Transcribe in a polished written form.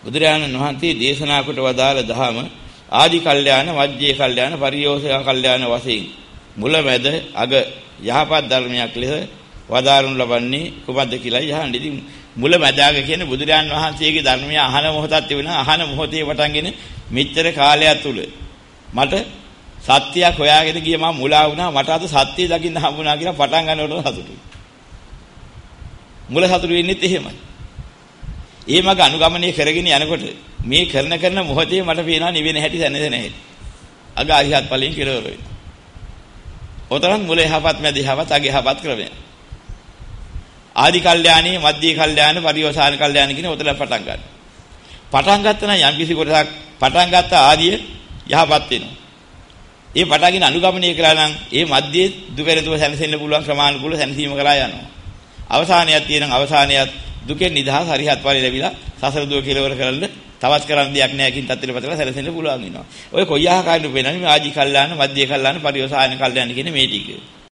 බුදුරජාණන් වහන්සේ දේශනා කොට වදාළ ධහම ආදි කල්යාණ, මජ්ජේ කල්යාණ, පරියෝසක කල්යාණ වශයෙන් මුල මැද අග යහපත් ධර්මයක් ලෙස වදාරනු ලබන්නේ කුමක්ද කියලා යහන්. ඉතින් මුල මැද අග කියන්නේ බුදුරජාණන් වහන්සේගේ ධර්මය අහන මොහොතක් තිබුණා. අහන මොහොතේ පටන්ගෙන මෙච්චර කාලයක් තුල මට සත්‍යයක් හොයාගෙන ගිය මම මුලා වුණා. මට අද සත්‍යය දකින්න හම්බුණා කියලා පටන් ගන්නකොට සතුටුයි. මුල සතුටු වෙන්නේත් එහෙමයි. ඒ මග අනුගමනය කරගෙන යනකොට මේ කරන මොහොතේ මට පේනවා නිවෙන හැටි දැනෙන්නේ නැහැ. අග අරිහත් ඵලයෙන් කෙලවර වෙනවා. ඔතරම් මුල යහපත් මැද යහපත් අග යහපත් ක්‍රමය. ආදි කල්යාණී, මධ්‍ය කල්යාණ, පරිවසාන කල්යාණ කියන ඔතන පටන් ගන්න. පටන් ගත්තා නම් යම් කිසි කොටසක් පටන් ගත්ත ආදිය යහපත් වෙනවා. ඒ පටගෙන අනුගමනය කළා නම් ඒ මධ්‍යයේ දුකෙනතුව සැනසෙන්න පුළුවන් ක්‍රමානුකූල සැනසීම කරා යනවා. අවසානයක් තියෙනවා. අවසානයත් දුකෙන් නිදහස් හරිහත් ඵලෙ ලැබිලා සසර දුක කෙලවර කරන්න තවත් කරන්න දෙයක් නැහැ කින් තත්ත්වෙපතලා සැලසෙන්න පුළුවන් වෙනවා. ඔය කොයි ආකාරයෙන්ද වෙනන්නේ මේ ආදි කල්යාණ, මධ්‍ය කල්යාණ, පරිවසාන කල්යාණ කියන මේ ටික.